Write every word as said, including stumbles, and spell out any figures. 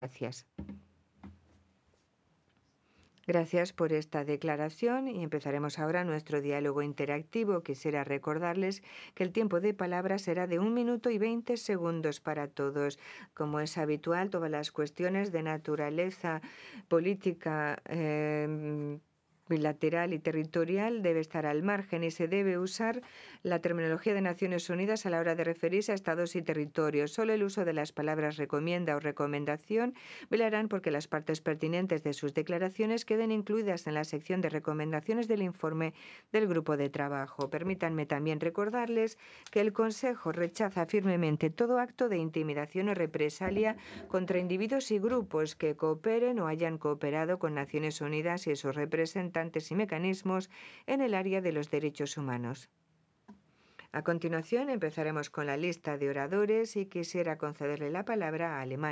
Gracias. Gracias por esta declaración y empezaremos ahora nuestro diálogo interactivo. Quisiera recordarles que el tiempo de palabra será de un minuto y veinte segundos para todos. Como es habitual, todas las cuestiones de naturaleza política, eh, bilateral y territorial debe estar al margen y se debe usar la terminología de Naciones Unidas a la hora de referirse a estados y territorios. Solo el uso de las palabras recomienda o recomendación velarán porque las partes pertinentes de sus declaraciones queden incluidas en la sección de recomendaciones del informe del grupo de trabajo. Permítanme también recordarles que el Consejo rechaza firmemente todo acto de intimidación o represalia contra individuos y grupos que cooperen o hayan cooperado con Naciones Unidas y sus representantes y mecanismos en el área de los derechos humanos. A continuación empezaremos con la lista de oradores y quisiera concederle la palabra a Alemania.